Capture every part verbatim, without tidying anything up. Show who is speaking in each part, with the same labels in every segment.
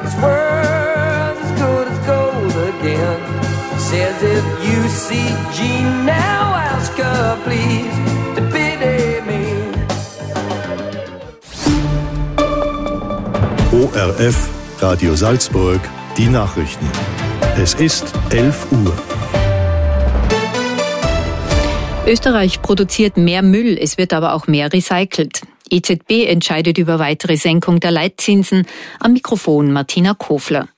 Speaker 1: this world's as good as gold again. Says if you see Jean now, ask her please to pity me.
Speaker 2: O R F, Radio Salzburg, die Nachrichten. Es ist elf Uhr.
Speaker 3: Österreich produziert mehr Müll, es wird aber auch mehr recycelt. E Z B entscheidet über weitere Senkung der Leitzinsen. Am Mikrofon Martina Kofler.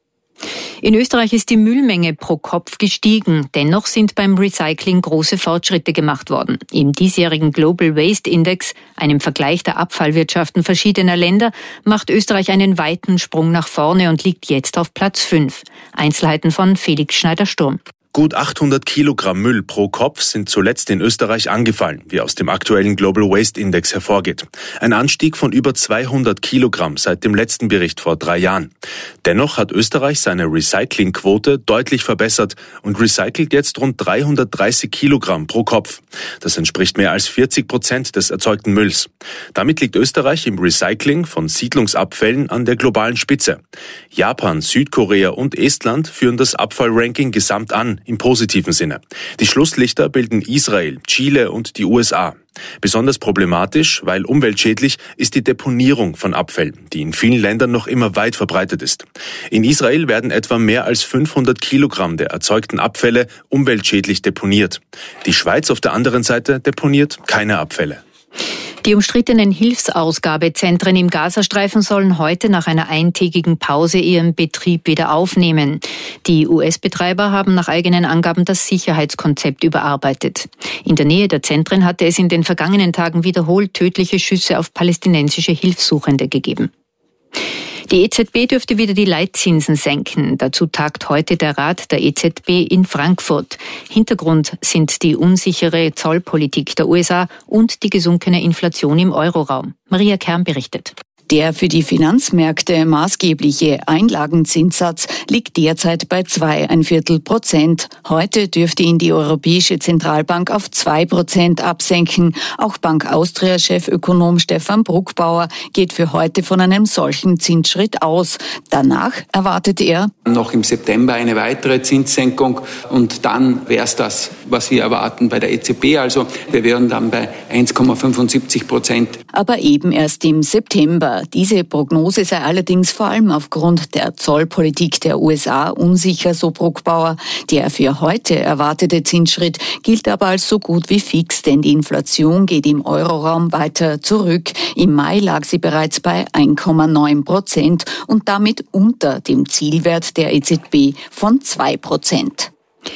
Speaker 3: In Österreich ist die Müllmenge pro Kopf gestiegen. Dennoch sind beim Recycling große Fortschritte gemacht worden. Im diesjährigen Global Waste Index, einem Vergleich der Abfallwirtschaften verschiedener Länder, macht Österreich einen weiten Sprung nach vorne und liegt jetzt auf Platz fünf. Einzelheiten von Felix Schneider-Sturm.
Speaker 4: Gut achthundert Kilogramm Müll pro Kopf sind zuletzt in Österreich angefallen, wie aus dem aktuellen Global Waste Index hervorgeht. Ein Anstieg von über zweihundert Kilogramm seit dem letzten Bericht vor drei Jahren. Dennoch hat Österreich seine Recyclingquote deutlich verbessert und recycelt jetzt rund dreihundertdreißig Kilogramm pro Kopf. Das entspricht mehr als vierzig Prozent des erzeugten Mülls. Damit liegt Österreich im Recycling von Siedlungsabfällen an der globalen Spitze. Japan, Südkorea und Estland führen das Abfallranking gesamt an, im positiven Sinne. Die Schlusslichter bilden Israel, Chile und die U S A. Besonders problematisch, weil umweltschädlich, ist die Deponierung von Abfällen, die in vielen Ländern noch immer weit verbreitet ist. In Israel werden etwa mehr als fünfhundert Kilogramm der erzeugten Abfälle umweltschädlich deponiert. Die Schweiz auf der anderen Seite deponiert keine Abfälle.
Speaker 3: Die umstrittenen Hilfsausgabezentren im Gazastreifen sollen heute nach einer eintägigen Pause ihren Betrieb wieder aufnehmen. Die U S-Betreiber haben nach eigenen Angaben das Sicherheitskonzept überarbeitet. In der Nähe der Zentren hatte es in den vergangenen Tagen wiederholt tödliche Schüsse auf palästinensische Hilfssuchende gegeben. Die E Z B dürfte wieder die Leitzinsen senken. Dazu tagt heute der Rat der E Z B in Frankfurt. Hintergrund sind die unsichere Zollpolitik der U S A und die gesunkene Inflation im Euroraum. Maria Kern berichtet.
Speaker 5: Der für die Finanzmärkte maßgebliche Einlagenzinssatz liegt derzeit bei zwei Komma fünf Prozent. Heute dürfte ihn die Europäische Zentralbank auf zwei Prozent absenken. Auch Bank Austria-Chefökonom Stefan Bruckbauer geht für heute von einem solchen Zinsschritt aus. Danach erwartet er
Speaker 6: noch im September eine weitere Zinssenkung und dann wäre es das, was wir erwarten bei der E Z B. Also wir wären dann bei eins Komma fünfundsiebzig Prozent.
Speaker 5: Aber eben erst im September. Diese Prognose sei allerdings vor allem aufgrund der Zollpolitik der U S A unsicher, so Bruckbauer. Der für heute erwartete Zinsschritt gilt aber als so gut wie fix, denn die Inflation geht im Euroraum weiter zurück. Im Mai lag sie bereits bei eins Komma neun Prozent und damit unter dem Zielwert der E Z B von zwei Prozent.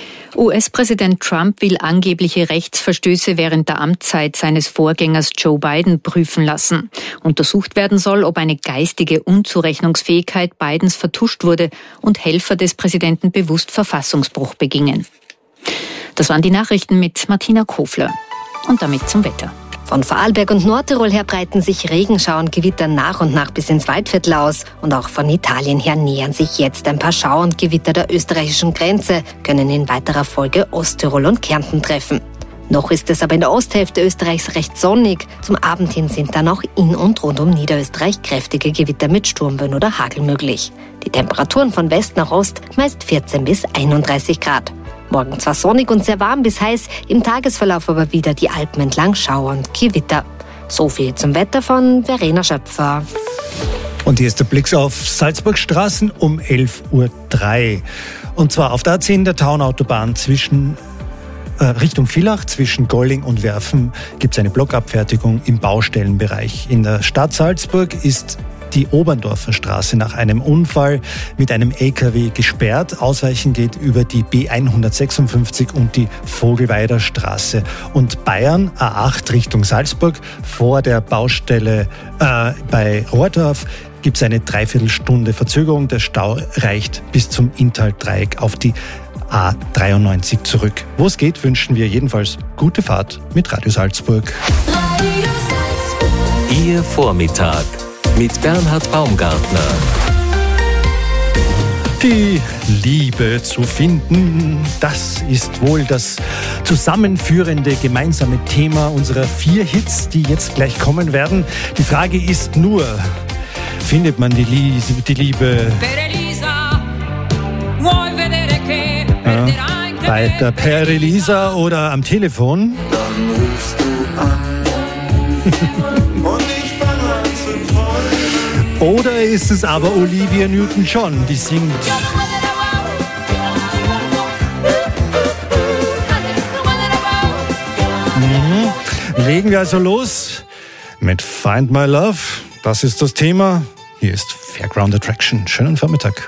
Speaker 3: U S-Präsident Trump will angebliche Rechtsverstöße während der Amtszeit seines Vorgängers Joe Biden prüfen lassen. Untersucht werden soll, ob eine geistige Unzurechnungsfähigkeit Bidens vertuscht wurde und Helfer des Präsidenten bewusst Verfassungsbruch begingen. Das waren die Nachrichten mit Martina Kofler. Und damit zum Wetter.
Speaker 7: Von Vorarlberg und Nordtirol her breiten sich Regenschauer und Gewitter nach und nach bis ins Waldviertel aus. Und auch von Italien her nähern sich jetzt ein paar Schauer und Gewitter der österreichischen Grenze, können in weiterer Folge Osttirol und Kärnten treffen. Noch ist es aber in der Osthälfte Österreichs recht sonnig. Zum Abend hin sind dann auch in und rund um Niederösterreich kräftige Gewitter mit Sturmböen oder Hagel möglich. Die Temperaturen von West nach Ost meist vierzehn bis einunddreißig Grad. Morgen zwar sonnig und sehr warm bis heiß, im Tagesverlauf aber wieder die Alpen entlang Schauer und Gewitter. So viel zum Wetter von Verena Schöpfer.
Speaker 8: Und hier ist der Blick auf Salzburgstraßen um elf Uhr drei. Und zwar auf der A zehn der Taunautobahn zwischen äh, Richtung Villach, zwischen Golling und Werfen gibt es eine Blockabfertigung im Baustellenbereich. In der Stadt Salzburg ist die Oberndorfer Straße nach einem Unfall mit einem L K W gesperrt. Ausweichen geht über die B hundertsechsundfünfzig und die Vogelweider Straße. Und Bayern A acht Richtung Salzburg vor der Baustelle äh, bei Rohrdorf gibt es eine Dreiviertelstunde Verzögerung. Der Stau reicht bis zum Inntal-Dreieck auf die A dreiundneunzig zurück. Wo es geht, wünschen wir jedenfalls gute Fahrt mit Radio Salzburg.
Speaker 9: Radio Salzburg.
Speaker 10: Ihr Vormittag mit Bernhard Baumgartner.
Speaker 8: Die Liebe zu finden, das ist wohl das zusammenführende gemeinsame Thema unserer vier Hits, die jetzt gleich kommen werden. Die Frage ist nur, findet man die, Lie- die Liebe? Ja, bei der Per Elisa oder am Telefon?
Speaker 11: Dann rufst du an und ich fange an zu träumen.
Speaker 8: Oder ist es aber Olivia Newton-John, die singt? Mhm. Legen wir also los mit Find My Love. Das ist das Thema. Hier ist Fairground Attraction. Schönen Vormittag.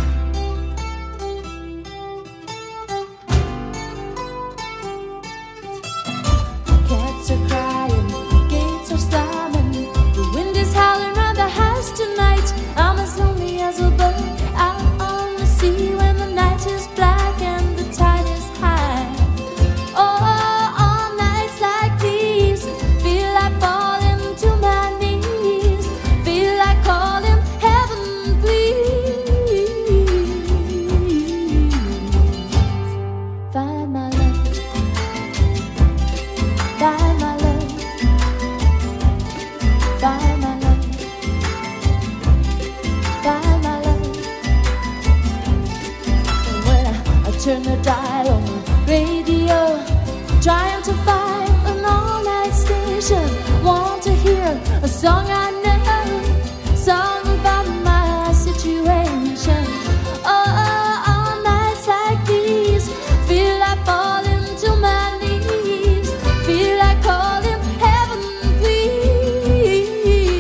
Speaker 12: Turn the dial on the radio, trying to find an all-night station. Want to hear a song I know, song about my situation. Oh, all nights like these, feel like falling to my knees, feel like calling heaven, please.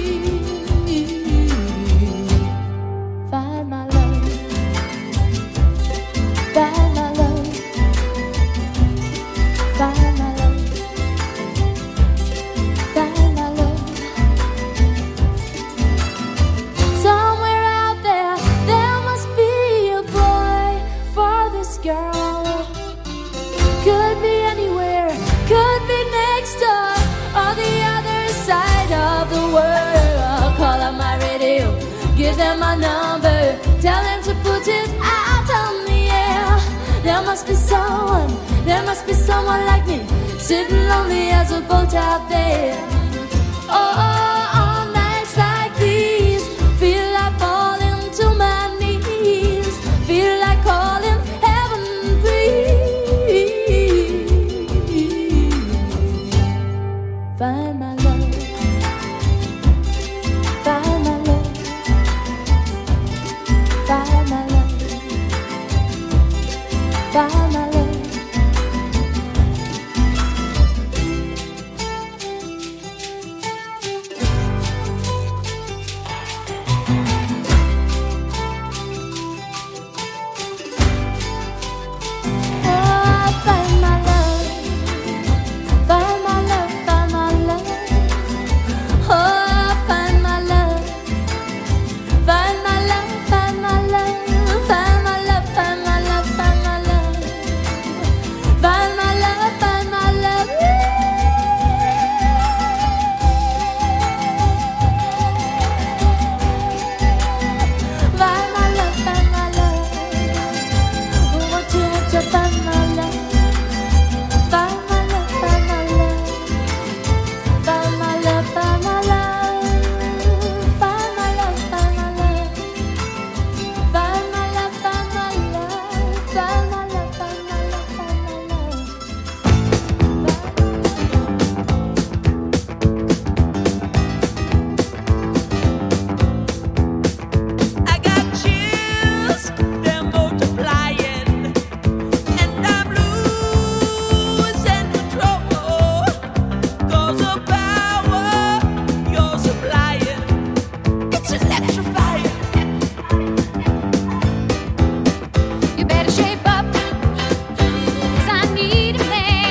Speaker 12: Find my love, find my love, find my love, find my love. Somewhere out there, there must be a boy for this girl. Could be anywhere, could be next door, or the other side of the world. Call up my radio, give them my number, tell them to put it out on the air. There must be someone, there must be someone like me, sitting lonely as a boat out there. Oh, on nights like these, feel like falling to my knees, feel like calling heaven, please. Find my love, find my love, find my love, find my love. Oh, find my love, find my love, find my love. Oh, find my love, find my love, find my love, find my love, find my love, find my love, find my love, find my love. Find my love, find my love. Want you to find my love, find my love, find my love, find my love, find my love, find my love, find my love, find my love, find my love, find my love, find my love, find my love.
Speaker 9: I got chills, they're multiplying, and I'm losing control. 'Cause the power you're supplying, it's electrifying. You better shape up, 'cause I need a man,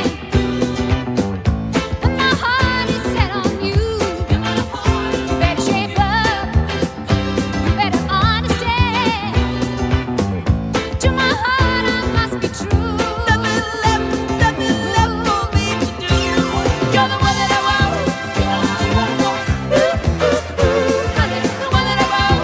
Speaker 9: and my heart is set on you. You better shape up, you better understand. To my heart I must be true. Nothing left, nothing left for me to do. You're the one that I want. Honey, the one that I want.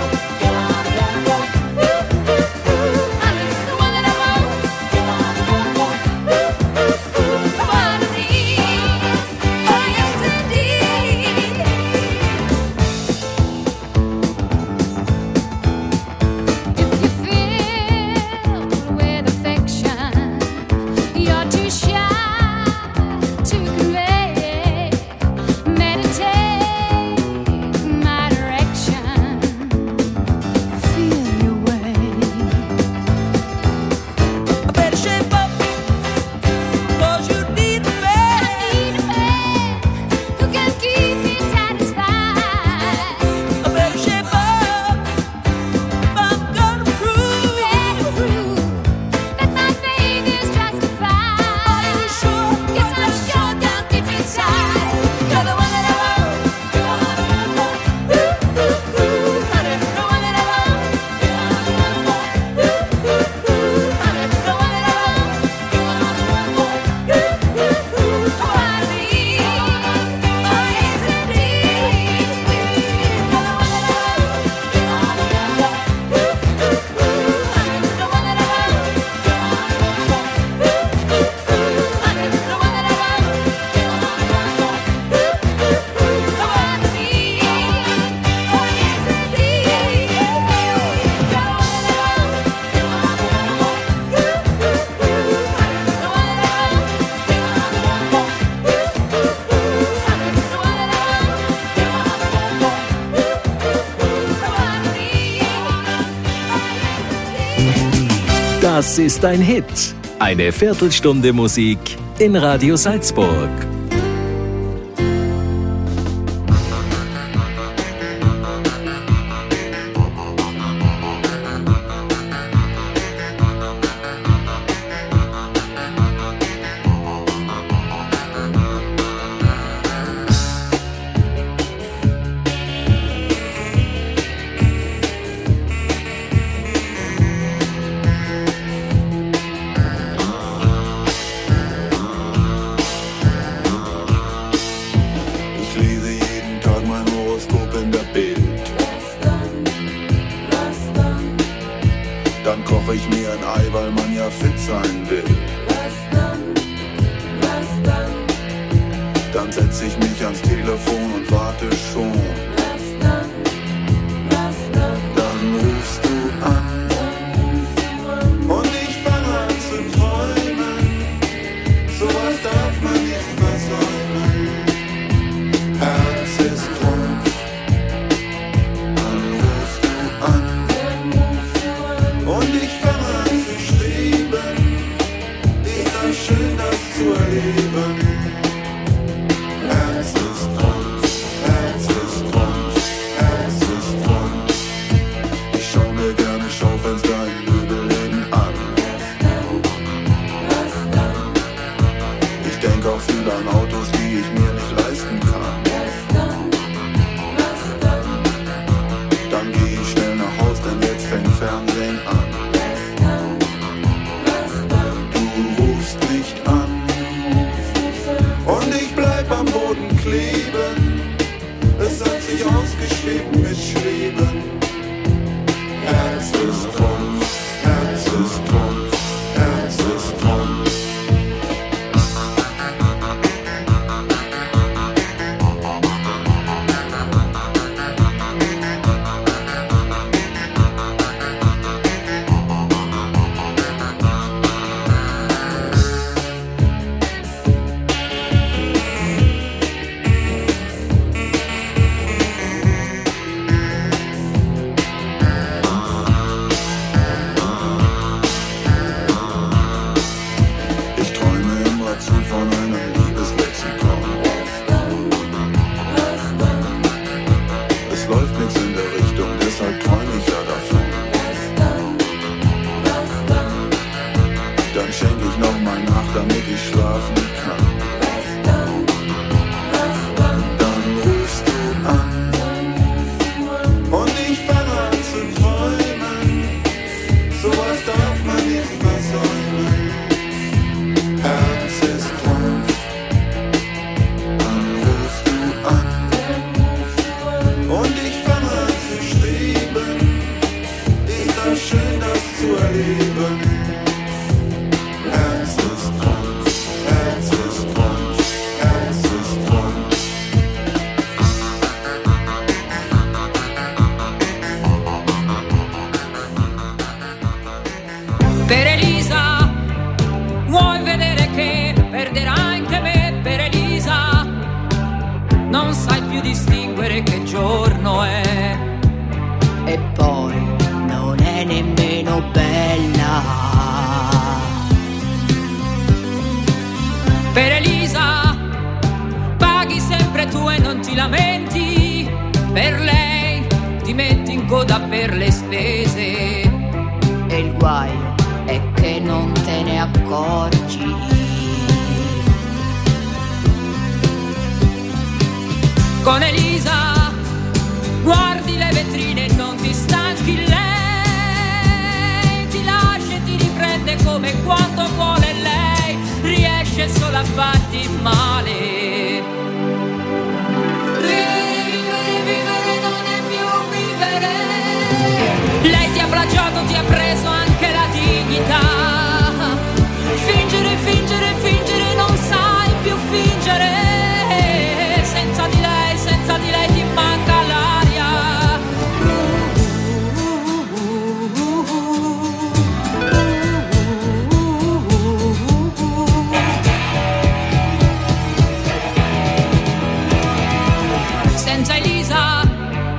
Speaker 10: Das ist ein Hit. Eine Viertelstunde Musik in Radio Salzburg.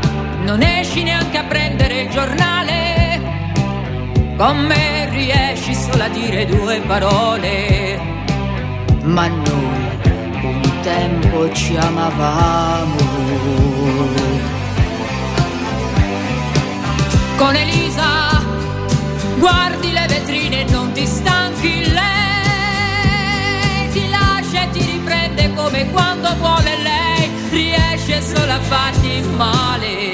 Speaker 13: Con me riesci a dire due parole, ma noi un tempo ci amavamo. Con Elisa guardi le vetrine e non ti stanchi, lei ti lascia e ti riprende come quando vuole lei, riesce solo a farti male.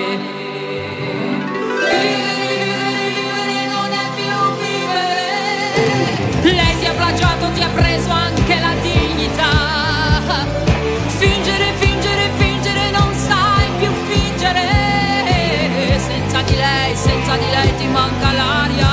Speaker 13: Lei ti ha plagiato, ti ha preso anche la dignità. Fingere, fingere, fingere, non sai più fingere. Senza di lei, senza di lei ti manca l'aria.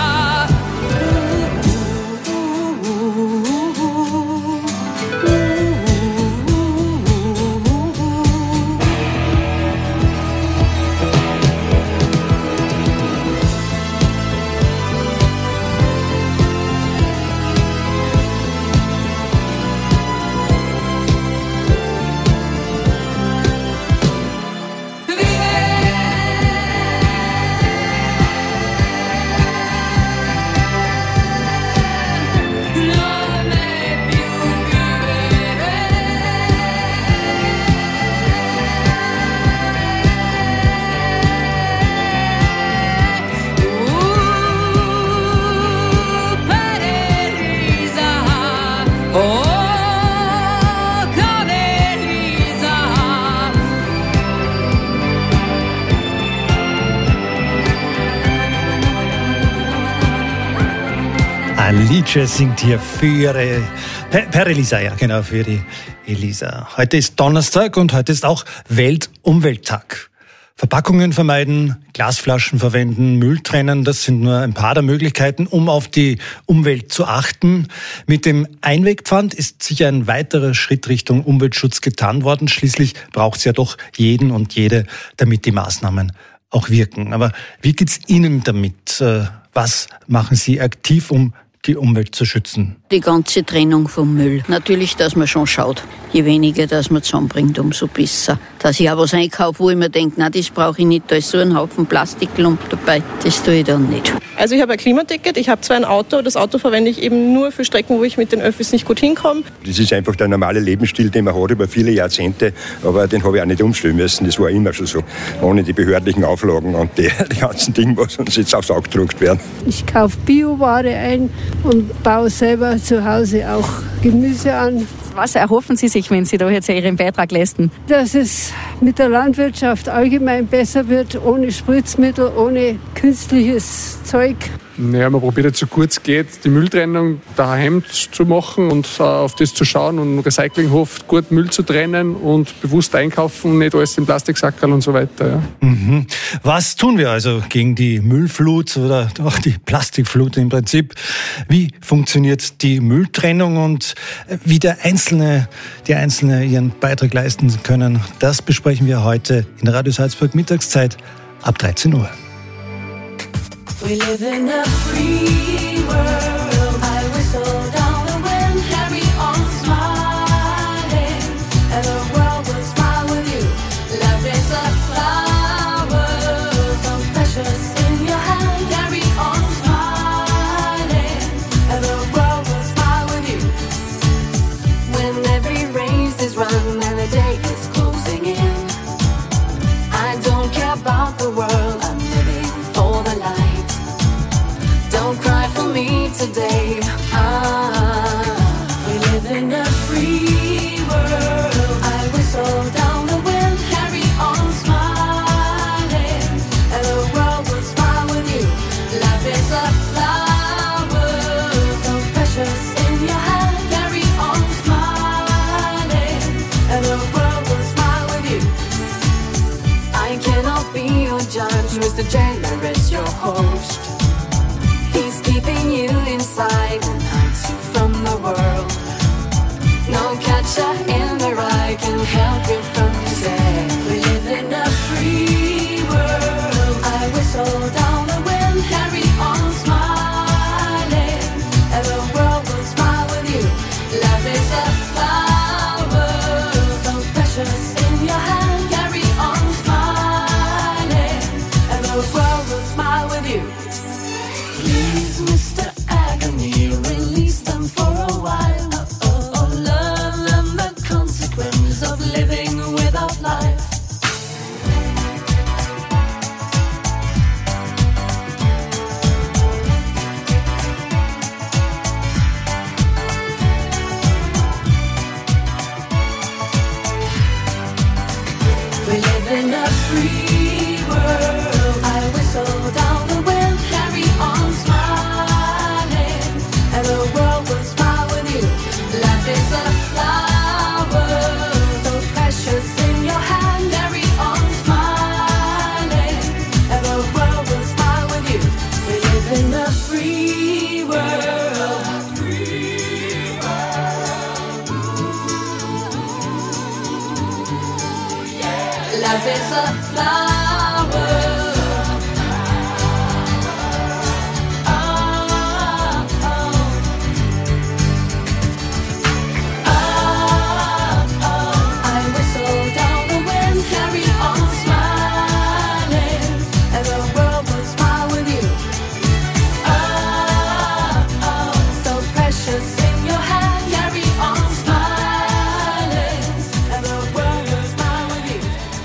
Speaker 8: Alice singt hier für ihre, per, per Elisa, ja genau, für die Elisa. Heute ist Donnerstag und heute ist auch Weltumwelttag. Verpackungen vermeiden, Glasflaschen verwenden, Müll trennen, das sind nur ein paar der Möglichkeiten, um auf die Umwelt zu achten. Mit dem Einwegpfand ist sicher ein weiterer Schritt Richtung Umweltschutz getan worden. Schließlich braucht es ja doch jeden und jede, damit die Maßnahmen auch wirken. Aber wie geht's Ihnen damit? Was machen Sie aktiv, um die Umwelt zu schützen?
Speaker 5: Die ganze Trennung vom Müll. Natürlich, dass man schon schaut. Je weniger, dass man zusammenbringt, umso besser. Dass ich auch was einkaufe, wo ich mir denke, nein, das brauche ich nicht, da ist so ein Haufen Plastikklump dabei, das tue ich dann nicht.
Speaker 14: Also ich habe ein Klimaticket, ich habe zwar ein Auto, das Auto verwende ich eben nur für Strecken, wo ich mit den Öffis nicht gut hinkomme. Das ist einfach der normale Lebensstil, den man hat über viele Jahrzehnte, aber den habe ich auch nicht umstellen müssen, das war immer schon so. Ohne die behördlichen Auflagen und die, die ganzen Dinge, was uns jetzt aufs Auge gedruckt werden.
Speaker 15: Ich kaufe Bioware ein und baue selber zu Hause auch Gemüse an.
Speaker 16: Was erhoffen Sie sich, wenn Sie da jetzt Ihren Beitrag leisten?
Speaker 15: Dass es mit der Landwirtschaft allgemein besser wird, ohne Spritzmittel, ohne künstliches Zeug.
Speaker 17: Naja, man probiert jetzt so gut es geht, die Mülltrennung daheim zu machen und uh, auf das zu schauen und Recyclinghof gut Müll zu trennen und bewusst einkaufen, nicht alles in Plastiksackerl und so weiter. Ja.
Speaker 8: Mhm. Was tun wir also gegen die Müllflut oder auch die Plastikflut im Prinzip? Wie funktioniert die Mülltrennung und wie der Einzelne, die Einzelne ihren Beitrag leisten können? Das besprechen wir heute in der Radio Salzburg Mittagszeit ab dreizehn Uhr.
Speaker 12: We live in a free world. I whistle down the wind, carry on smiling, and the world will smile with you. Love is a flower, so precious in your hand. Carry on smiling, and the world will smile with you. When every race is run and the day is closing in, I don't care about the world. I'm living for the light. Don't cry for me today. Ah, we live in a free world. I whistle down the wind, carry on smiling, and the world will smile with you. Life is a flower, so precious in your hand. Carry on smiling, and the world will smile with you. I cannot be your judge, Mister Jailer is your host. He's keeping you inside and hides you from the world. No catcher in the rye can help you from today. We live in a free world. I whistle down the wind, carry on smiling, and the world will smile with you. Love is a flower, so precious in your hand. Carry on smiling, and the world will smile with you. Please, Mister Agar.
Speaker 18: and he released them for a while. Oh, oh, learn them the consequence of living without life. We live in a free world. I whistle down the wind, carry on smiling, and the world will smile with you. Life is a flower, so precious in your hand. Carry on smiling, and the world will smile with you. We live in a free world. Free world. Life is a flower. Oh, oh. Oh, oh. I whistle down the wind, carry on smiling, and the world will smile with you. Oh, oh. So precious in your hand, carry on smiling, and the world will smile with you.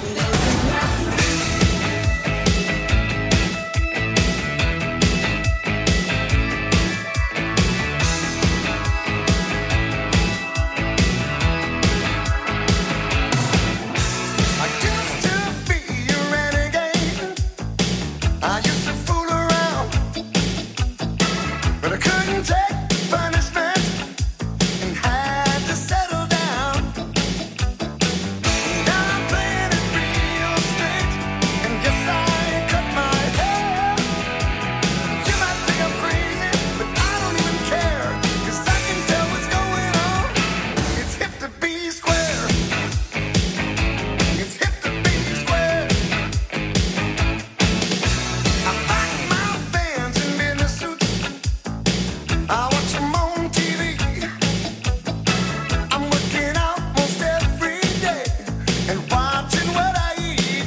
Speaker 11: I used to be a renegade. I used to fool around, but I couldn't take punishment and had to settle down. Now I'm playing it real straight, and yes, I cut my hair. You might think I'm crazy, but I don't even care, 'cause I can tell what's going on. It's hip to be square. It's hip to be square. I fight my fans in business suits. I watch them on T V. I'm working out most every day and watching what I eat.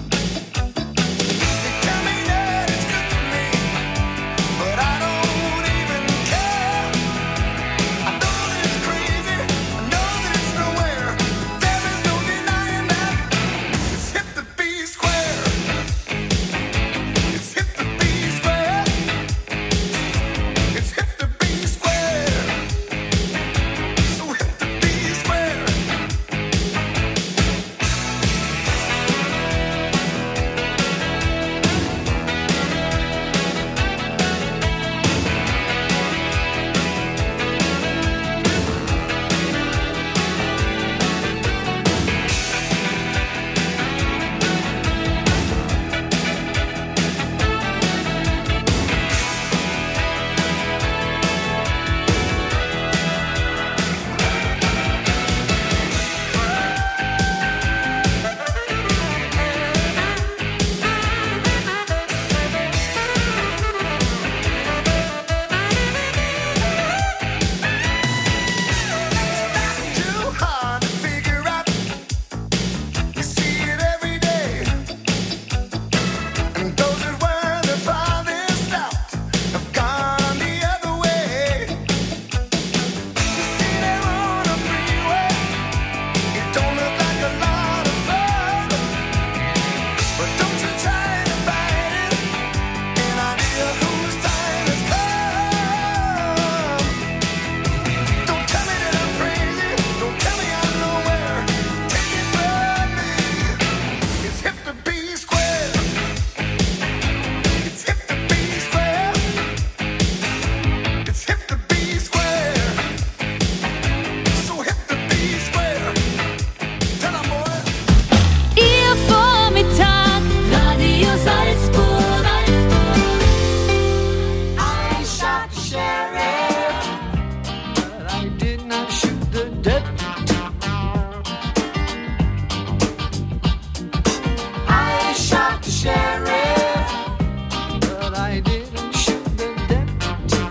Speaker 11: They tell me that it's good for me, but I don't even care. I know that it's crazy. I know that it's nowhere. There is no denying that. It's hip to be square. It's hip to be square. It's hip to be square. So hip to be square. Too hard to figure out. You see it every day. And those that were the farthest out have gone the other way. You see they're on a freeway. It don't look like a lot of fun, but don't you try to fight it. An idea whose time has come. Don't tell me that I'm crazy. Don't tell me I'm nowhere. Take it from me. It's hip to be square. It's hip to be square. It's hip to be square. So hip to be square. Tell 'em, boy.
Speaker 18: Ihr Vormittag, Radio Salzburg.
Speaker 11: I shot the sheriff, but I did not shoot the deputy. I shot the sheriff, but I didn't shoot the deputy.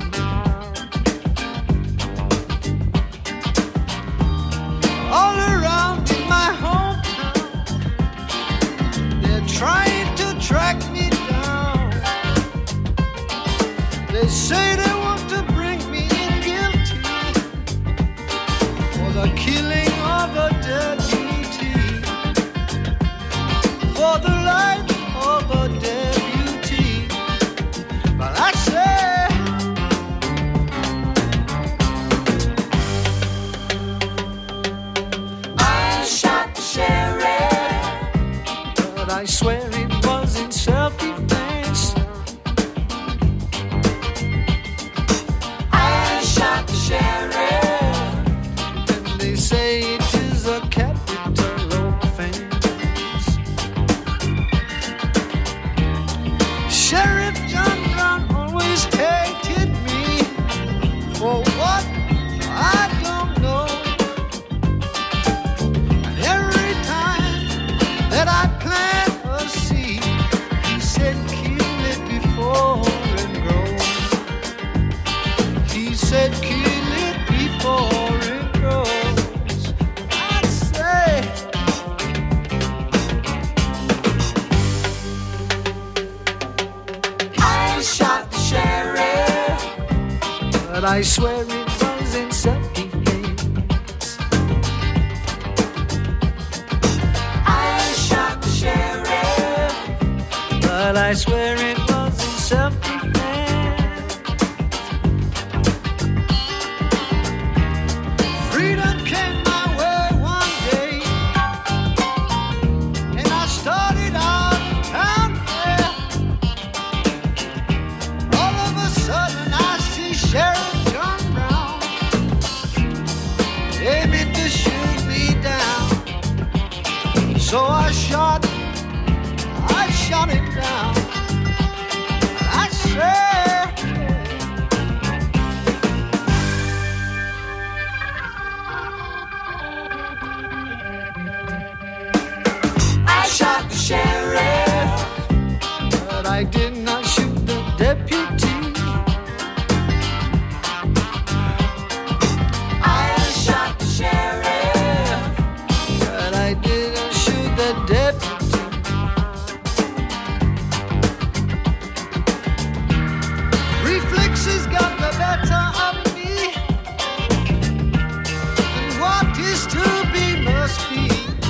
Speaker 11: All around in my hometown, they're trying to track me down. They say they want to bring Sheriff John Brown always hated me. For what? I don't know. And every time that I plant a seed, he said, kill it before it grows. He said, kill it before it grows. I say, I shot the sheriff, but I swear it was in self-defense. I shot the sheriff, but I swear it was in self-defense. Freedom came my way one day, and I started out town fair. All of a sudden I see Sheriff John Brown aiming to shoot me down. So I shot, I shot him down. I said, I shot the sheriff, but I did not shoot the deputy. I shot the sheriff, but I didn't shoot the deputy. Reflexes got the better of me, and what is to be must be.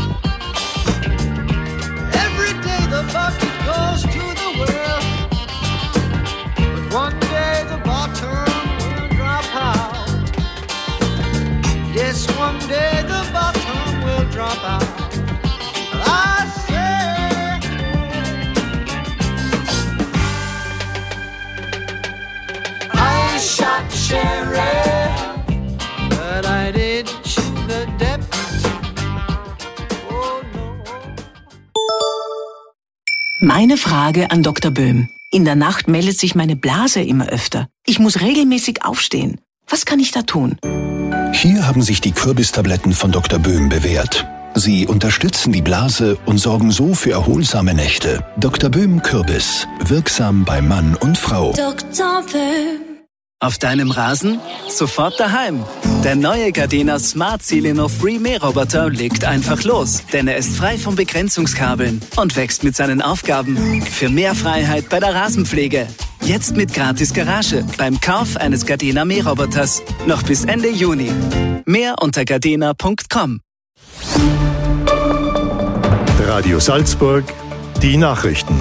Speaker 11: Every day the bucket goes to the well, but one day the bottom will drop out. Yes, one day the bottom will drop out. I say, I shot the sheriff, but I didn't shoot the deputy. Oh no.
Speaker 19: Meine Frage an Doktor Böhm. In der Nacht meldet sich meine Blase immer öfter. Ich muss regelmäßig aufstehen. Was kann ich da tun?
Speaker 20: Hier haben sich die Kürbistabletten von Doktor Böhm bewährt. Sie unterstützen die Blase und sorgen so für erholsame Nächte. Doktor Böhm Kürbis. Wirksam bei Mann und Frau.
Speaker 18: Doktor Böhm.
Speaker 21: Auf deinem Rasen? Sofort daheim. Der neue Gardena Smart Celeno Free Mähroboter legt einfach los, denn er ist frei von Begrenzungskabeln und wächst mit seinen Aufgaben. Für mehr Freiheit bei der Rasenpflege. Jetzt mit gratis Garage beim Kauf eines Gardena Mähroboters. Noch bis Ende Juni. Mehr unter gardena punkt com.
Speaker 2: Radio Salzburg, die Nachrichten.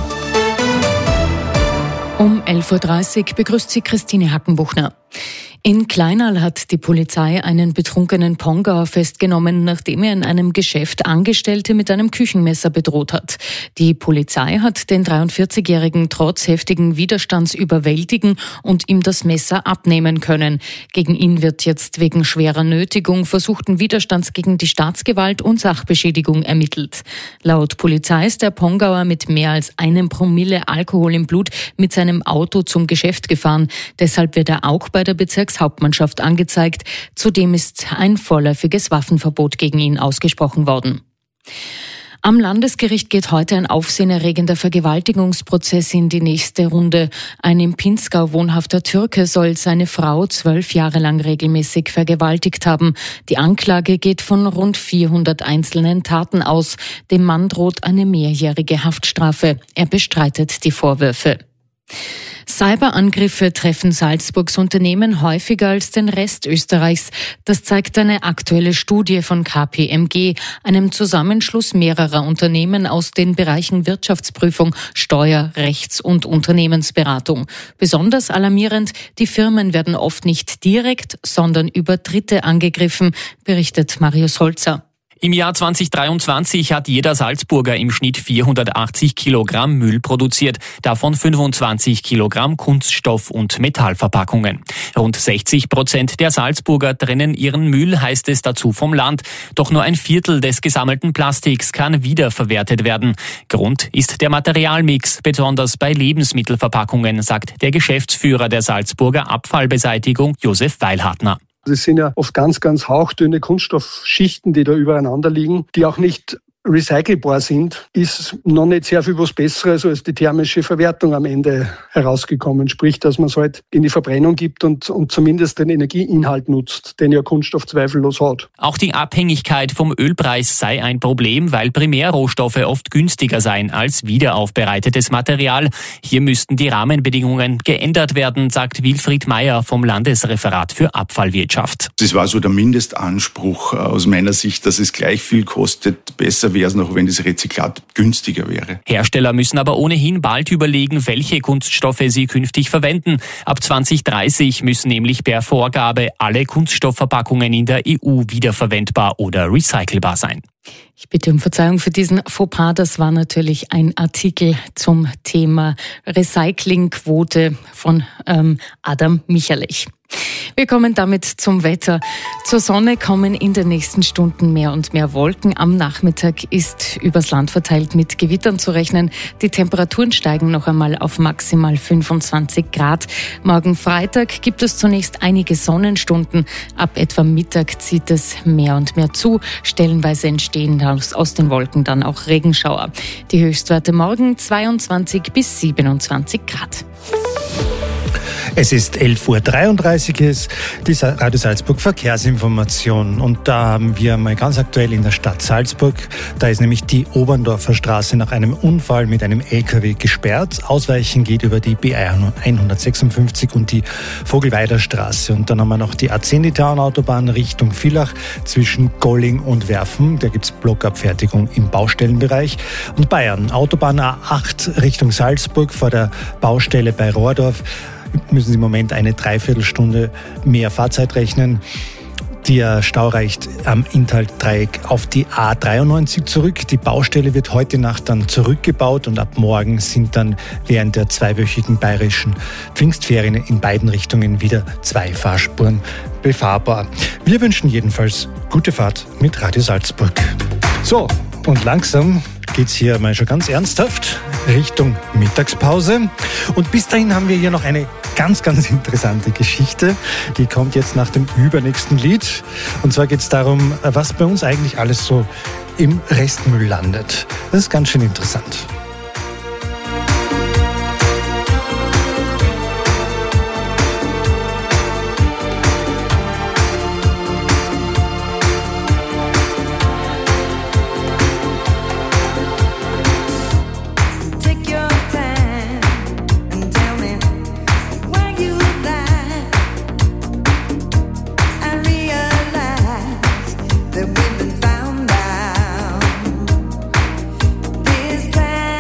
Speaker 3: Um elf Uhr dreißig begrüßt sie Christine Hackenbuchner. In Kleinal hat die Polizei einen betrunkenen Pongauer festgenommen, nachdem er in einem Geschäft Angestellte mit einem Küchenmesser bedroht hat. Die Polizei hat den dreiundvierzigjährigen trotz heftigen Widerstands überwältigen und ihm das Messer abnehmen können. Gegen ihn wird jetzt wegen schwerer Nötigung, versuchten Widerstands gegen die Staatsgewalt und Sachbeschädigung ermittelt. Laut Polizei ist der Pongauer mit mehr als einem Promille Alkohol im Blut mit seinem Auto zum Geschäft gefahren. Deshalb wird er auch bei der Bezirkshauptmannschaft angezeigt. Zudem ist ein vorläufiges Waffenverbot gegen ihn ausgesprochen worden. Am Landesgericht geht heute ein aufsehenerregender Vergewaltigungsprozess in die nächste Runde. Ein im Pinzgau wohnhafter Türke soll seine Frau zwölf Jahre lang regelmäßig vergewaltigt haben. Die Anklage geht von rund vierhundert einzelnen Taten aus. Dem Mann droht eine mehrjährige Haftstrafe. Er bestreitet die Vorwürfe. Cyberangriffe treffen Salzburgs Unternehmen häufiger als den Rest Österreichs. Das zeigt eine aktuelle Studie von K P M G, einem Zusammenschluss mehrerer Unternehmen aus den Bereichen Wirtschaftsprüfung, Steuer-, Rechts- und Unternehmensberatung. Besonders alarmierend, die Firmen werden oft nicht direkt, sondern über Dritte angegriffen, berichtet Marius Holzer.
Speaker 1: Im Jahr zweitausenddreiundzwanzig hat jeder Salzburger im Schnitt vierhundertachtzig Kilogramm Müll produziert, davon fünfundzwanzig Kilogramm Kunststoff- und Metallverpackungen. Rund sechzig Prozent der Salzburger trennen ihren Müll, heißt es dazu vom Land. Doch nur ein Viertel des gesammelten Plastiks kann wiederverwertet werden. Grund ist der Materialmix, besonders bei Lebensmittelverpackungen, sagt der Geschäftsführer der Salzburger Abfallbeseitigung, Josef Weilhartner.
Speaker 22: Das sind ja oft ganz, ganz hauchdünne Kunststoffschichten, die da übereinander liegen, die auch nicht recycelbar sind, ist noch nicht sehr viel was Besseres als die thermische Verwertung am Ende herausgekommen. Sprich, dass man es halt in die Verbrennung gibt und, und zumindest den Energieinhalt nutzt, den ja Kunststoff zweifellos hat.
Speaker 1: Auch die Abhängigkeit vom Ölpreis sei ein Problem, weil Primärrohstoffe oft günstiger seien als wiederaufbereitetes Material. Hier müssten die Rahmenbedingungen geändert werden, sagt Wilfried Meyer vom Landesreferat für Abfallwirtschaft.
Speaker 23: Das war so der Mindestanspruch aus meiner Sicht, dass es gleich viel kostet, besser wäre es noch, wenn das Rezyklat günstiger wäre.
Speaker 1: Hersteller müssen aber ohnehin bald überlegen, welche Kunststoffe sie künftig verwenden. Ab zwanzig dreißig müssen nämlich per Vorgabe alle Kunststoffverpackungen in der E U wiederverwendbar oder recycelbar sein.
Speaker 24: Ich bitte um Verzeihung für diesen Fauxpas. Das war natürlich ein Artikel zum Thema Recyclingquote von ähm, Adam Michalich. Wir kommen damit zum Wetter. Zur Sonne kommen in den nächsten Stunden mehr und mehr Wolken. Am Nachmittag ist übers Land verteilt mit Gewittern zu rechnen. Die Temperaturen steigen noch einmal auf maximal fünfundzwanzig Grad. Morgen Freitag gibt es zunächst einige Sonnenstunden. Ab etwa Mittag zieht es mehr und mehr zu. Stellenweise entstehen aus, aus den Wolken dann auch Regenschauer. Die Höchstwerte morgen zweiundzwanzig bis siebenundzwanzig Grad.
Speaker 8: Es ist elf Uhr dreiunddreißig, ist die Radio Salzburg Verkehrsinformation. Und da haben wir mal ganz aktuell in der Stadt Salzburg, da ist nämlich die Oberndorfer Straße nach einem Unfall mit einem L K W gesperrt. Ausweichen geht über die B hundertsechsundfünfzig und die Vogelweider Straße. Und dann haben wir noch die A zehn, die Taunautobahn Richtung Villach zwischen Golling und Werfen. Da gibt's Blockabfertigung im Baustellenbereich. Und Bayern, Autobahn A acht Richtung Salzburg vor der Baustelle bei Rohrdorf. Müssen Sie im Moment eine Dreiviertelstunde mehr Fahrzeit rechnen. Der Stau reicht am Inntal-Dreieck auf die A dreiundneunzig zurück. Die Baustelle wird heute Nacht dann zurückgebaut und ab morgen sind dann während der zweiwöchigen bayerischen Pfingstferien in beiden Richtungen wieder zwei Fahrspuren befahrbar. Wir wünschen jedenfalls gute Fahrt mit Radio Salzburg. So, und langsam geht's hier mal schon ganz ernsthaft Richtung Mittagspause. Und bis dahin haben wir hier noch eine ganz, ganz interessante Geschichte. Die kommt jetzt nach dem übernächsten Lied. Und zwar geht's darum, was bei uns eigentlich alles so im Restmüll landet. Das ist ganz schön interessant.
Speaker 18: That we've been found out. This time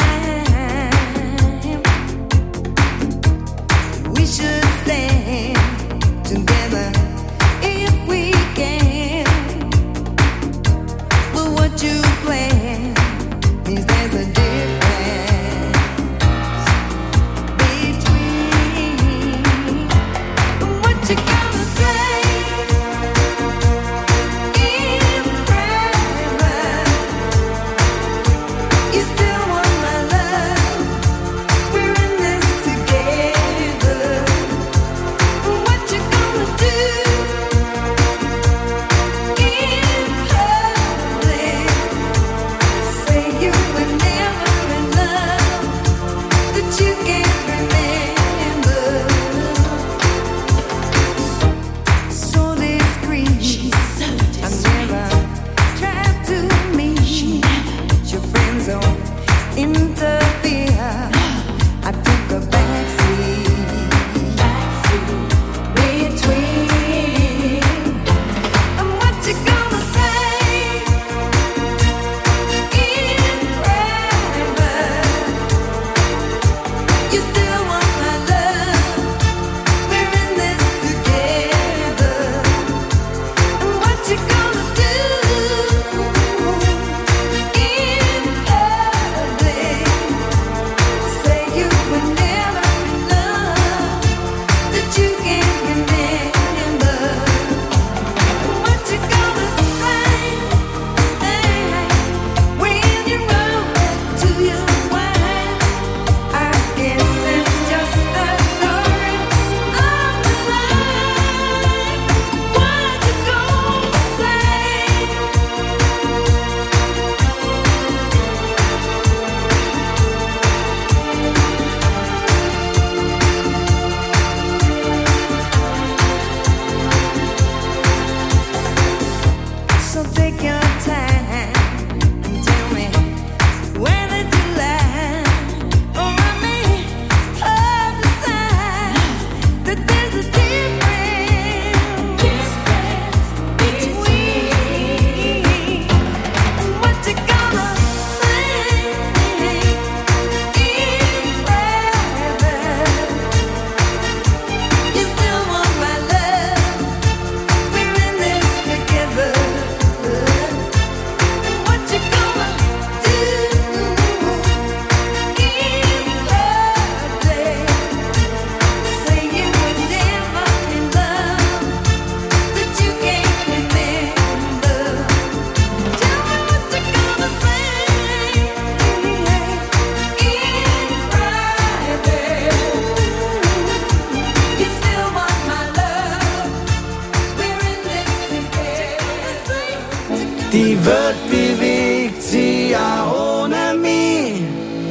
Speaker 4: Die Welt bewegt sich auch ohne mich.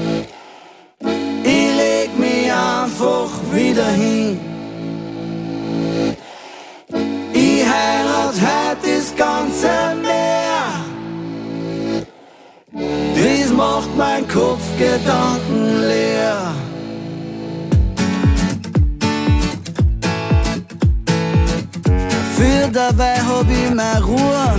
Speaker 4: Ich leg mich einfach wieder hin. Ich heirat heute das ganze Meer. Das macht mein Kopf Gedanken leer. Für dabei hab ich meine Ruhe.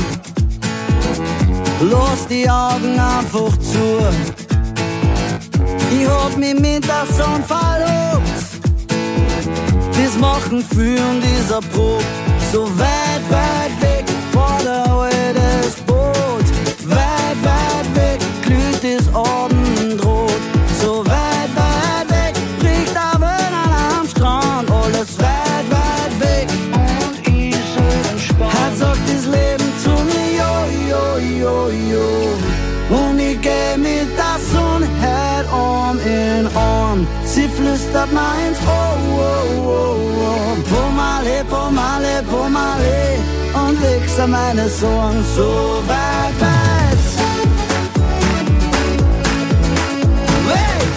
Speaker 4: Lass die Augen einfach zu. Ich hab mich mit der Sonne verlobt. Das machen viele und ist ein Prob. So weit, weit weg vor der altes Boot. Weit, weit weg glüht das Abendrot. So weit, weit weg bricht der Wellen am Strand. Alles weit, weit weg und ich so entspannt. Heute sagt das Leben zu mir, jo, jo, jo, jo. Und ich geh mit der Sonne heute Arm in Arm. Sie flüstert mir ins Ohr, oh, oh, oh. Pomale, Pomale, Pomale. Und legst an meine Sorgen so weit, weit weg.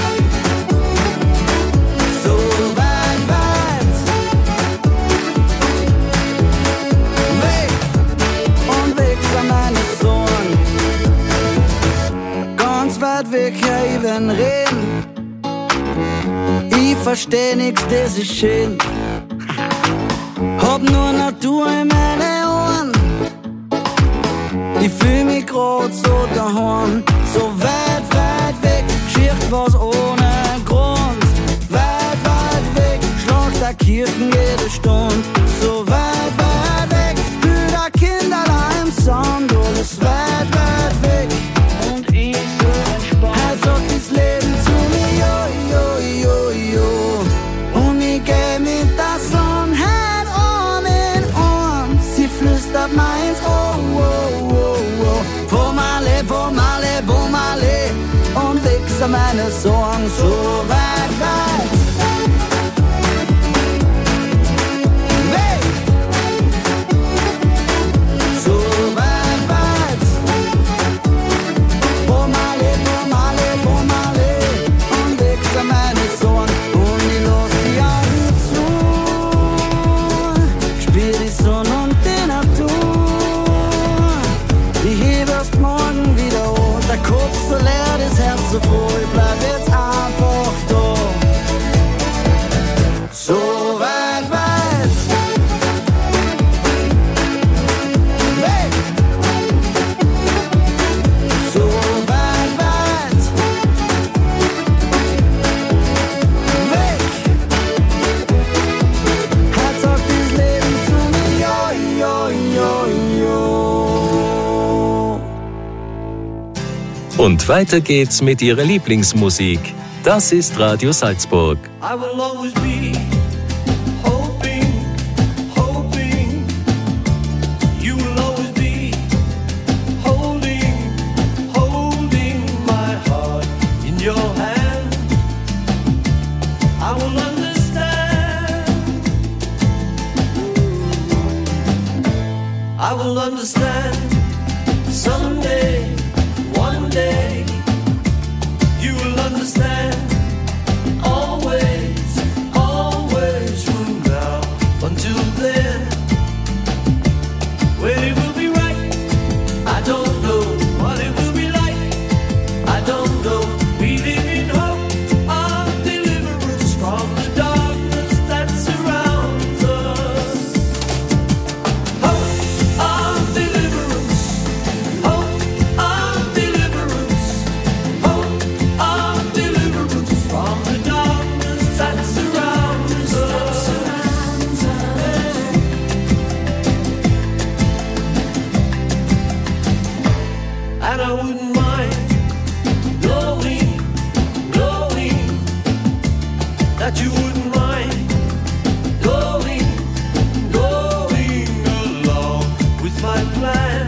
Speaker 4: So weit, weit weg. Und legst an meine Sorgen ganz weit weg, ja, ich will reden. Ich versteh nix, das ist schön. Hab nur Natur in meine Ohren. Ich fühl mich grad so daheim. So weit, weit weg, schirrt was ohne Grund. Weit, weit weg, schlagt der Kirchen jede Stunde. So weit, weit weg, blüht der Kinderlein im Sand. Alles weit, weit weg und ich so entspannt. Heute sagt das Leben zu mir, jo, jo, jo, jo. Und ich geh mit der Sonne heut Arm in Arm. Sie flüstert mir ins Ohr, oh, oh, oh. Pomale, Pomale, Pomale. Und legst an meine Sorgen so weit, weit weg. So weit, weit Pomale, Pomale, Pomale. Und legst an meine Sorgen und ich lass die Augen zu. Spür die Sonne und die Natur. Ich heb erst morgen wieder an. Der Kopf so leer, das Herz so froh. Ich bleib jetzt einfach da. So weit, weit weg. So weit, weit weg. Heute sagt das Leben zu mir, jo, jo, jo, jo.
Speaker 10: Und weiter geht's mit ihrer Lieblingsmusik. Das ist Radio Salzburg.
Speaker 11: I will always be hoping, hoping. You will always be holding, holding my heart in your hand. I will understand. I will understand someday, one day. You will understand. Always, always from now until then. When it will be right, I don't know what it will be like. I don't know. We live in hope of deliverance from the darkness that surrounds us. Hope of deliverance. Hope of deliverance. Hope of deliverance from the darkness that surrounds us. And I wouldn't mind knowing, knowing that you wouldn't mind going, going along with my plan.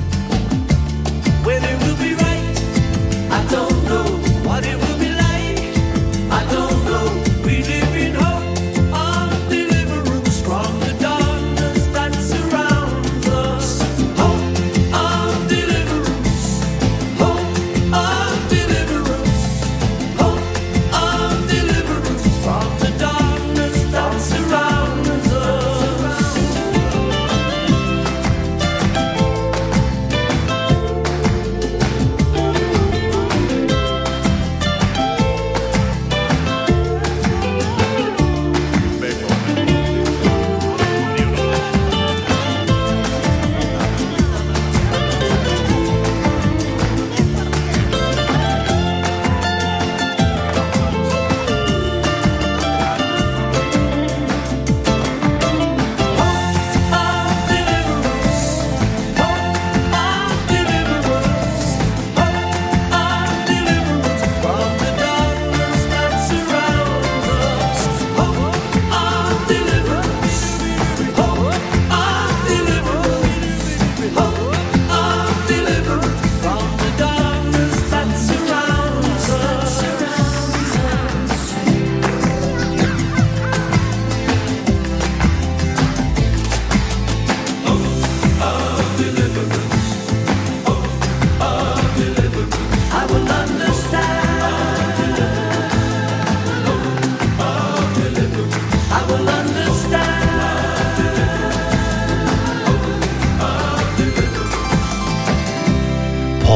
Speaker 11: When it will be right, I don't know what it will be like. I don't know. We live in hope of deliverance from the darkness that surrounds us. Hope of deliverance.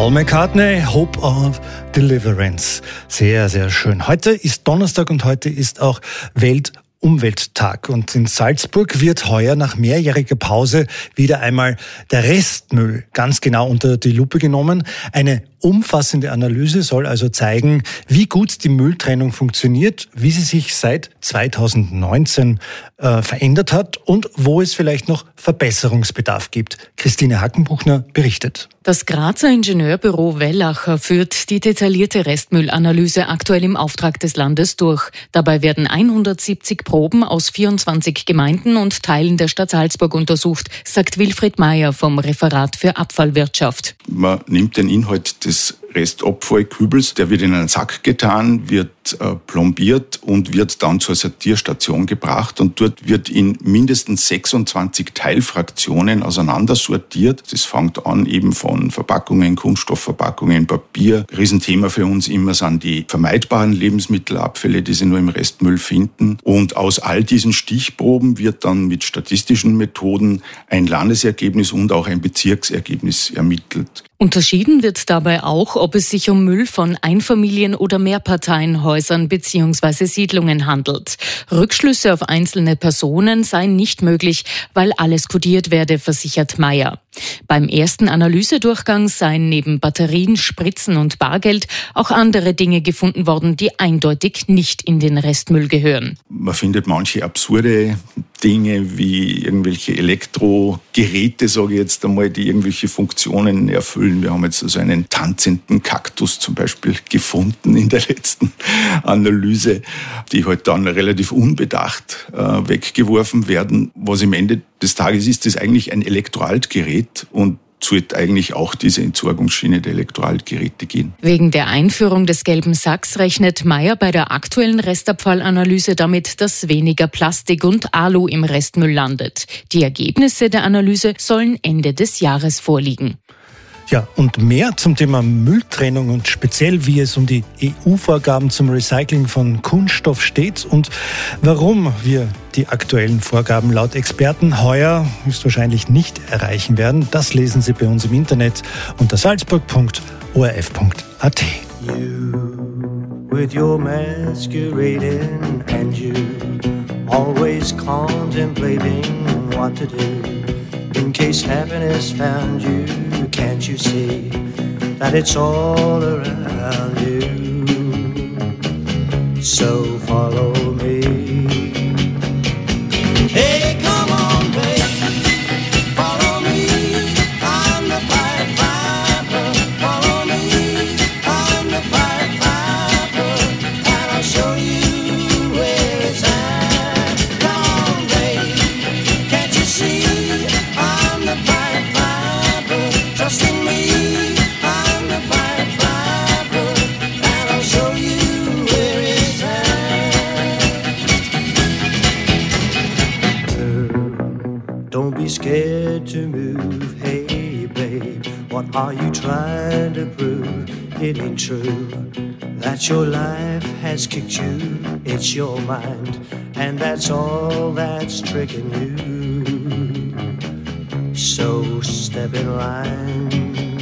Speaker 8: Paul McCartney, Hope of Deliverance. Sehr, sehr schön. Heute ist Donnerstag und heute ist auch Weltumwelttag. Und in Salzburg wird heuer nach mehrjähriger Pause wieder einmal der Restmüll ganz genau unter die Lupe genommen. Eine umfassende Analyse soll also zeigen, wie gut die Mülltrennung funktioniert, wie sie sich seit zweitausendneunzehn äh, verändert hat und wo es vielleicht noch Verbesserungsbedarf gibt. Christine Hackenbuchner berichtet.
Speaker 24: Das Grazer Ingenieurbüro Wellacher führt die detaillierte Restmüllanalyse aktuell im Auftrag des Landes durch. Dabei werden hundertsiebzig Proben aus vierundzwanzig Gemeinden und Teilen der Stadt Salzburg untersucht, sagt Wilfried Mayer vom Referat für Abfallwirtschaft.
Speaker 23: Man nimmt den Inhalt des Restabfallkübels, der wird in einen Sack getan, wird äh, plombiert und wird dann zur Sortierstation gebracht und dort wird in mindestens sechsundzwanzig Teilfraktionen auseinandersortiert. Das fängt an eben von Verpackungen, Kunststoffverpackungen, Papier. Riesenthema für uns immer sind die vermeidbaren Lebensmittelabfälle, die sie nur im Restmüll finden. Und aus all diesen Stichproben wird dann mit statistischen Methoden ein Landesergebnis und auch ein Bezirksergebnis ermittelt.
Speaker 24: Unterschieden wird dabei auch, ob es sich um Müll von Einfamilien- oder Mehrparteienhäusern bzw. Siedlungen handelt. Rückschlüsse auf einzelne Personen seien nicht möglich, weil alles kodiert werde, versichert Mayer. Beim ersten Analysedurchgang seien neben Batterien, Spritzen und Bargeld auch andere Dinge gefunden worden, die eindeutig nicht in den Restmüll gehören.
Speaker 23: Man findet manche absurde Dinge wie irgendwelche Elektrogeräte, sage ich jetzt einmal, die irgendwelche Funktionen erfüllen. Wir haben jetzt also einen tanzenden Kaktus zum Beispiel gefunden in der letzten Analyse, die halt dann relativ unbedacht äh, weggeworfen werden. Was im Ende des Tages ist, ist eigentlich ein Elektroaltgerät und sollte eigentlich auch diese Entsorgungsschiene der Elektroaltgeräte gehen.
Speaker 24: Wegen der Einführung des gelben Sacks rechnet Mayer bei der aktuellen Restabfallanalyse damit, dass weniger Plastik und Alu im Restmüll landet. Die Ergebnisse der Analyse sollen Ende des Jahres vorliegen.
Speaker 8: Ja, und mehr zum Thema Mülltrennung und speziell, wie es um die E U-Vorgaben zum Recycling von Kunststoff steht und warum wir die aktuellen Vorgaben laut Experten heuer höchstwahrscheinlich nicht erreichen werden, das lesen Sie bei uns im Internet unter salzburg punkt o r f punkt a t.
Speaker 6: You, with your masquerading and you, always contemplating what to do. In case happiness found you, can't you see that it's all around you? So follow me. Hey, come on, baby, follow me. I'm the Pied Piper. Follow me, I'm the Pied Piper, and I'll show you where it's at. Come on, baby, can't you see? I'm the Pied Piper, trust in me. I'm the Pied Piper, and I'll show you where it's at. Girl, don't be scared to move. Hey, babe, what are you trying to prove? It ain't true that your life has kicked you. It's your mind, and that's all that's tricking you. So step in line.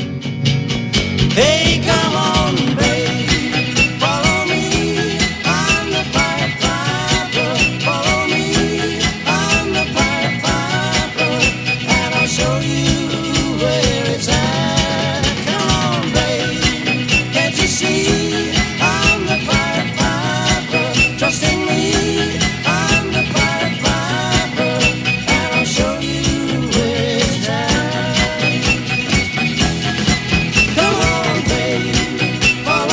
Speaker 6: Hey, come on, baby, follow me. I'm the Pied Piper. Follow me, I'm the Pied Piper, and I'll show you where it's at. Come on, baby, can't you see? I'm the Pied Piper, trust in me. I'm the Pied Piper, and I'll show you where it's at. Come on, baby, follow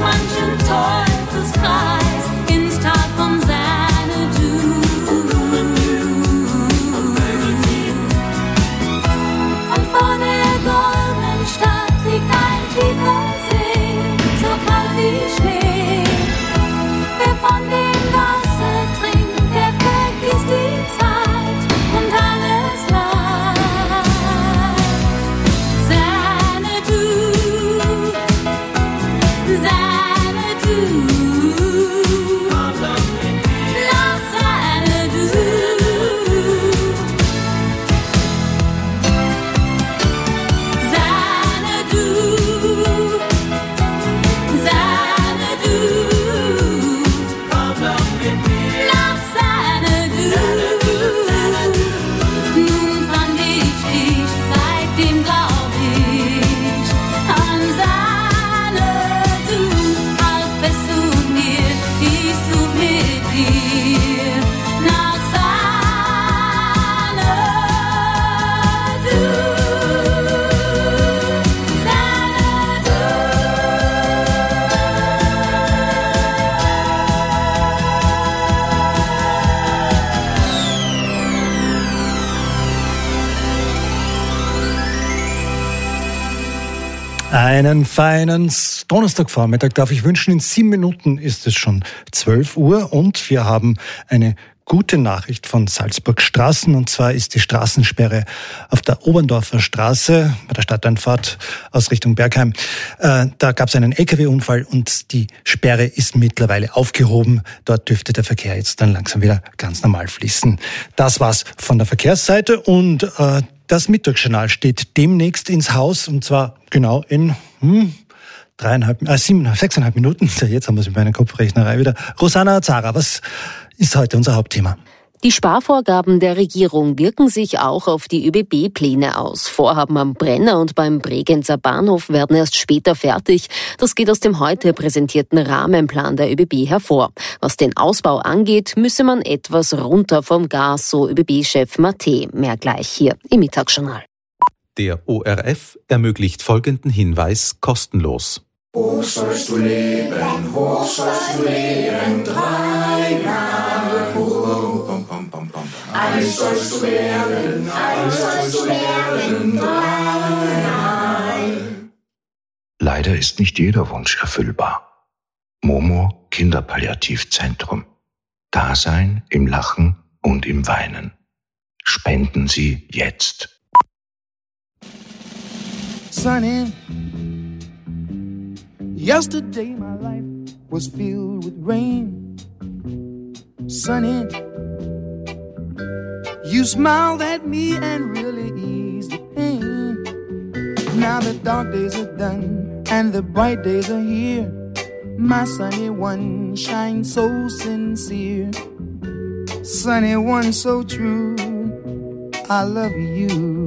Speaker 18: manchen Teufelskreis ins Tal von Xanadu. Und vor der goldenen Stadt liegt ein tiefer See, so kalt wie Schnee. Wer von dem Wasser trinkt, der vergisst die Zeit und alles Leid. Xanadu, Xanadu, nach Xanadu. Xanadu, Xanadu, nach Xanadu. Nun fand ich dich, seitdem glaub ich an Xanadu. Halt fest zu mir, ich such mit dir nach Xanadu.
Speaker 8: Einen feinen Donnerstagvormittag darf ich wünschen. In sieben Minuten ist es schon zwölf Uhr und wir haben eine gute Nachricht von Salzburg Straßen. Und zwar ist die Straßensperre auf der Oberndorfer Straße bei der Stadteinfahrt aus Richtung Bergheim. Äh, da gab es einen L K W-Unfall und die Sperre ist mittlerweile aufgehoben. Dort dürfte der Verkehr jetzt dann langsam wieder ganz normal fließen. Das war's von der Verkehrsseite und äh, das Mittagsjournal steht demnächst ins Haus und zwar genau in hm, dreieinhalb, äh, sieben, sechseinhalb Minuten. Jetzt haben wir es mit meiner Kopfrechnerei wieder. Rosanna Zara, was ist heute unser Hauptthema?
Speaker 5: Die Sparvorgaben der Regierung wirken sich auch auf die Ö B B-Pläne aus. Vorhaben am Brenner und beim Bregenzer Bahnhof werden erst später fertig. Das geht aus dem heute präsentierten Rahmenplan der Ö B B hervor. Was den Ausbau angeht, müsse man etwas runter vom Gas, so Ö B B-Chef Matte. Mehr gleich hier im Mittagsjournal.
Speaker 7: Der O R F ermöglicht folgenden Hinweis kostenlos.
Speaker 11: Hoch sollst du leben, hoch sollst du leben, drei Jahre hoch. Eins sollst du werden, eins sollst du werden, drei.
Speaker 9: Leider ist nicht jeder Wunsch erfüllbar. Momo Kinderpalliativzentrum. Dasein im Lachen und im Weinen. Spenden Sie jetzt.
Speaker 13: Sunny, yesterday my life was filled with rain. Sunny, you smiled at me and really eased the pain. Now the dark days are done and the bright days are here. My sunny one shines so sincere. Sunny one so true, I love you.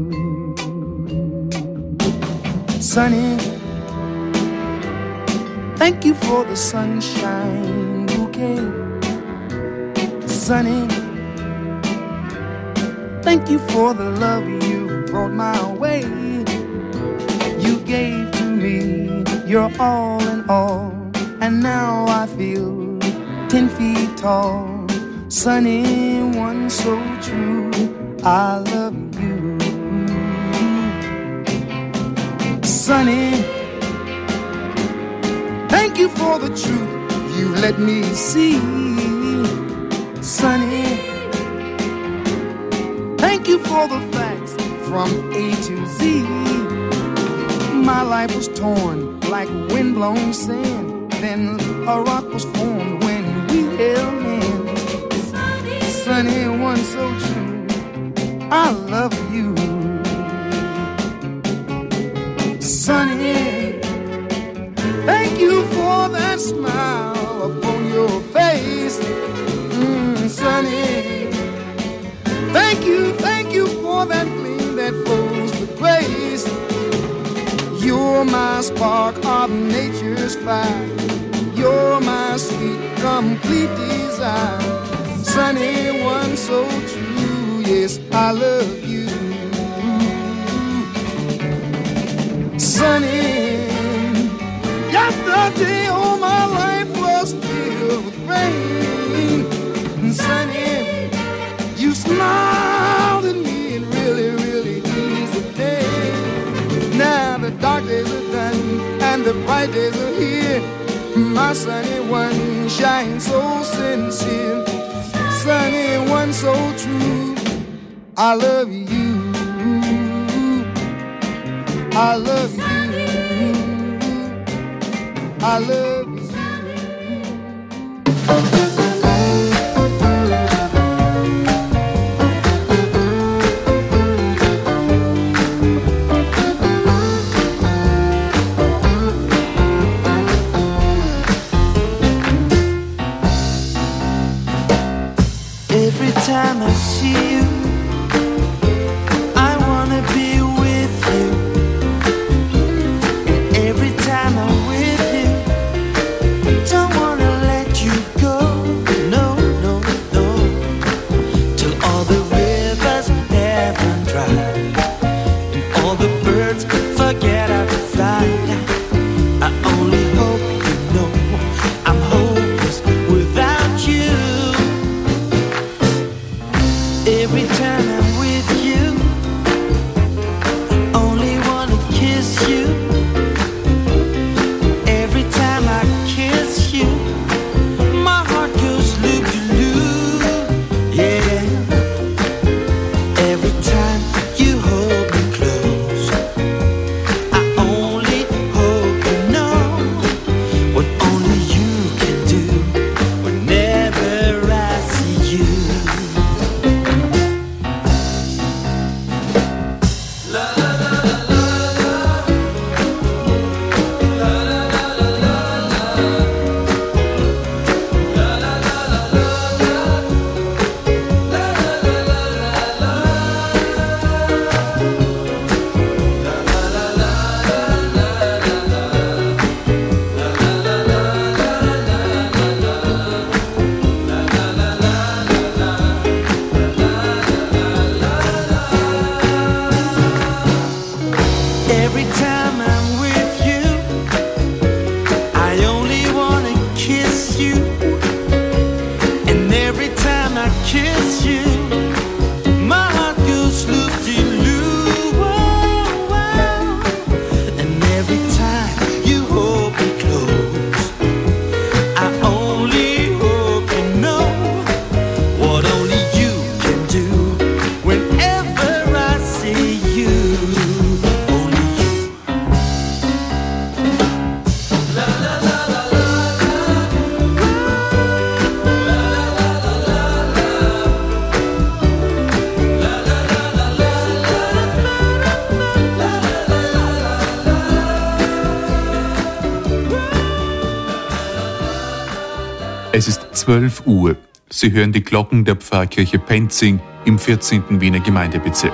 Speaker 13: Sunny, thank you for the sunshine bouquet. Sunny, thank you for the love you brought my way. You gave to me your all in all, and now I feel ten feet tall. Sunny one so true, I love you. Sunny, thank you for the truth you let me see. Sunny, thank you for the facts from A to Z. My life was torn like windblown sand. Then a rock was formed when we held hands. Sunny, Sunny one so true, I love you. Sunny, thank you for that smile upon your face. Mm, Sunny, thank you, thank you for that gleam that flows with grace. You're my spark of nature's fire. You're my sweet, complete desire. Sunny one so true, yes, I love you. Sunny, yesterday, oh my white days are here. My sunny one shines so sincere, sunny one so true. I love you, I love you, I love you.
Speaker 6: Every time I see you, I wanna be with you. And every time I'm with you, don't wanna let you go. No, no, no. Till all the rivers have run dry and all the birds forget how to fly. I only hope you know I'm hopeless without you. Every time I'm with you, only wanna kiss you. Every time I kiss you, my heart goes loop de loop. Yeah. Every time you hold me close, I only hope you know what only you can do whenever I see you. Every time I'm with you, I only wanna kiss you. And every time I kiss you, my heart goes loop de loop. Wow, wow. And every time you hold me close, I only hope you know what only you can do whenever I see you.
Speaker 14: Es ist zwölf Uhr. Sie hören die Glocken der Pfarrkirche Penzing im vierzehnten Wiener Gemeindebezirk.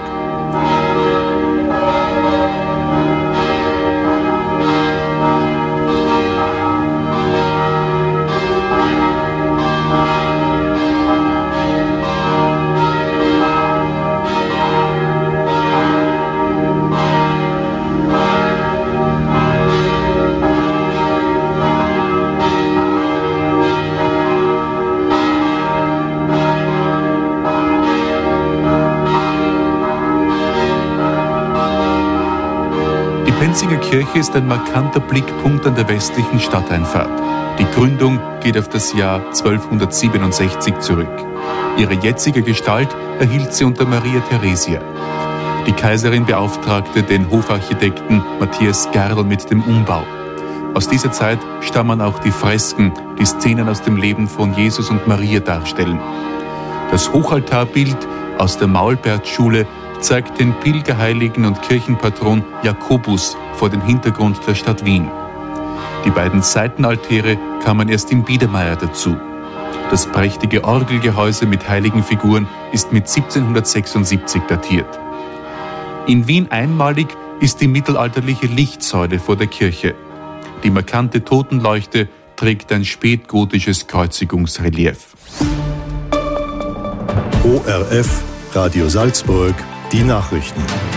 Speaker 14: Die Penzinger Kirche ist ein markanter Blickpunkt an der westlichen Stadteinfahrt. Die Gründung geht auf das Jahr zwölfhundertsiebenundsechzig zurück. Ihre jetzige Gestalt erhielt sie unter Maria Theresia. Die Kaiserin beauftragte den Hofarchitekten Matthias Gerl mit dem Umbau. Aus dieser Zeit stammen auch die Fresken, die Szenen aus dem Leben von Jesus und Maria darstellen. Das Hochaltarbild aus der Maulbertschule zeigt den Pilgerheiligen und Kirchenpatron Jakobus vor dem Hintergrund der Stadt Wien. Die beiden Seitenaltäre kamen erst im Biedermeier dazu. Das prächtige Orgelgehäuse mit heiligen Figuren ist mit siebzehnhundertsechsundsiebzig datiert. In Wien einmalig ist die mittelalterliche Lichtsäule vor der Kirche. Die markante Totenleuchte trägt ein spätgotisches Kreuzigungsrelief.
Speaker 2: O R F, Radio Salzburg, die Nachrichten.